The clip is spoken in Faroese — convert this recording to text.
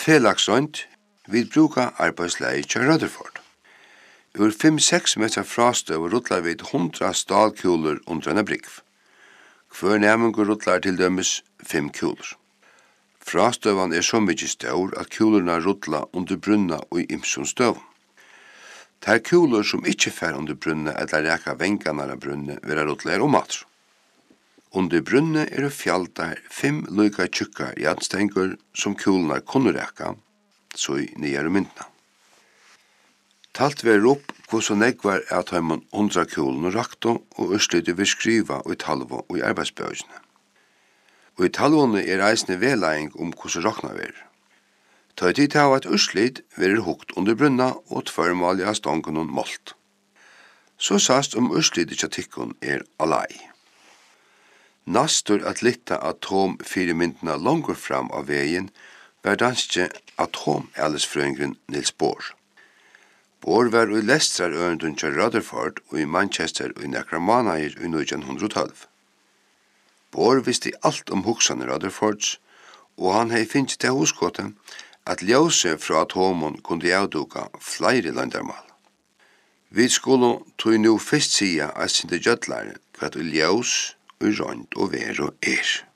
Felagsrønt vil bruka arbeidsleie til Rutherford. Ur 5-6 meter frastøv rullar vi 100 stalkuler under en brygg. Hver nærmengur rullar til dømes 5 kuler. Frastøvan så mykje stor at kulerna rullar under brunna og i ymsum støvun. Ter kuler som ikkje fer under brunna eller reka vengarna av brunna vera rullar atro. Under brunna fjaldar 5 lyka tjukkar jernstengur som kulnar kunne reka, så i nyare myndna. Talt ver opp hvordan negvar at heimann 100 kulen og rakto og urslytet vil skriva og i talvo og i arbeidsbøysene. Og i talvone reisende vedlegging hvordan rakna ver. Ta i tid av at urslyt ver hukt under brunna og tvørmalja av stongen og målt. Så sast urslytet tjatikkon alai. Nastur at litta atomfyremyndina langur fram av vegin var danske atomalesfrøyngren Niels Bohr. Bohr var i lestrar øyndun til Rutherford og i Manchester og i nekra månader i 1912. Bohr visste alt hugsan Rutherfords, og han hei finnst til huskåte at ljøse fra atomon kunne avduka flere landarmal. Vi skulle tog nu fyrst sia at sinde gjødlare hva ljøs, rønt og vero